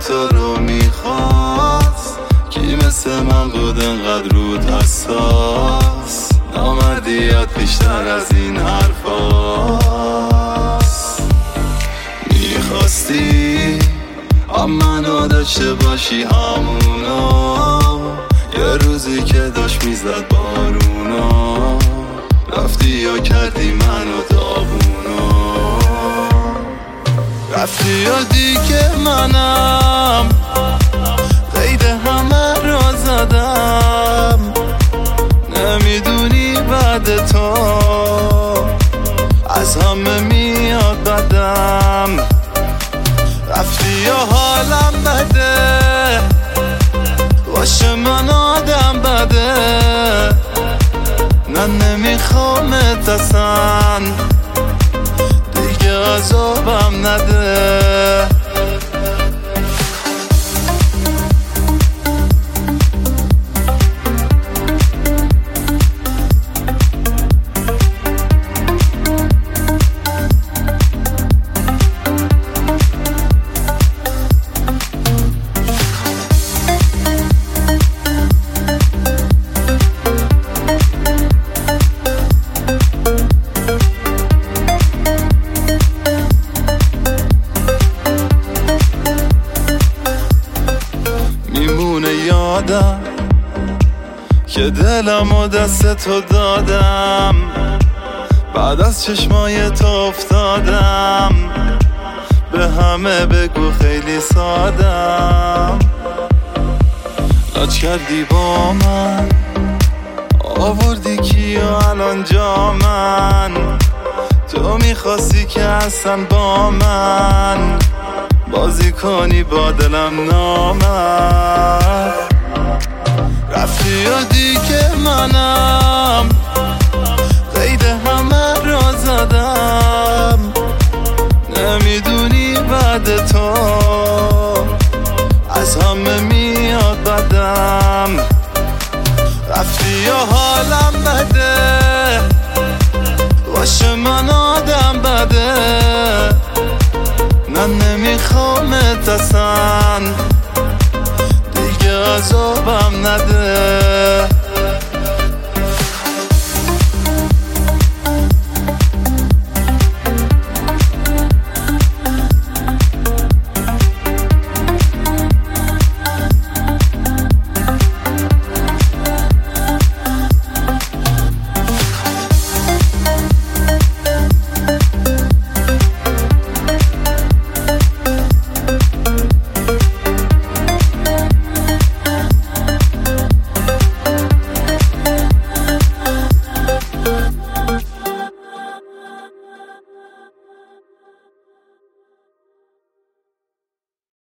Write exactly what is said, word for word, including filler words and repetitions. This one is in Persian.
تو رو میخواست، کی مثل من بود انقدر رود حساس. نامردیت بیشتر از این حرفاست. میخواستی هم منو داشته باشی همونو، یه روزی که داشت میزد بارونا، رفتی یا کردی منو داغونا. رفتی یا دیگه منم قید همه را زدم، نمیدونی بعد تو از همه میاد بدم. رفتی یا حالم بده، باشه من آدم بده، نه نمیخوامت اصلا، دیگه عذابم نده. یادم که دلم و دست تو دادم، بعد از چشمای تو افتادم، به همه بگو خیلی سادم. لاچ کردی با من، آوردی کیو الان جا من، تو میخواستی که اصلا با من بازی کنی با دلم نامرد. رفتی یا دیگه منم قید همه را زدم، نمیدونی بعد تو از همه میاد بدم. رفتی یا حالم بده، باشه من آدم بده، نه نمیخوامت اصلا، دیگه عذابم نده.